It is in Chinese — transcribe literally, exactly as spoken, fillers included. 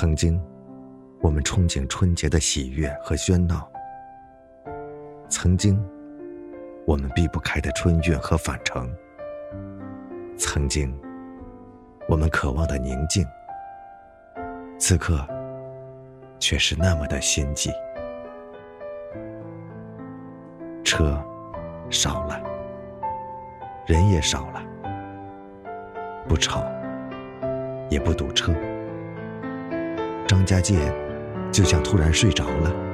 曾经，我们憧憬春节的喜悦和喧闹；曾经，我们避不开的春运和返程；曾经，我们渴望的宁静，此刻却是那么的心悸。车少了，人也少了，不吵，也不堵车。张家界就像突然睡着了。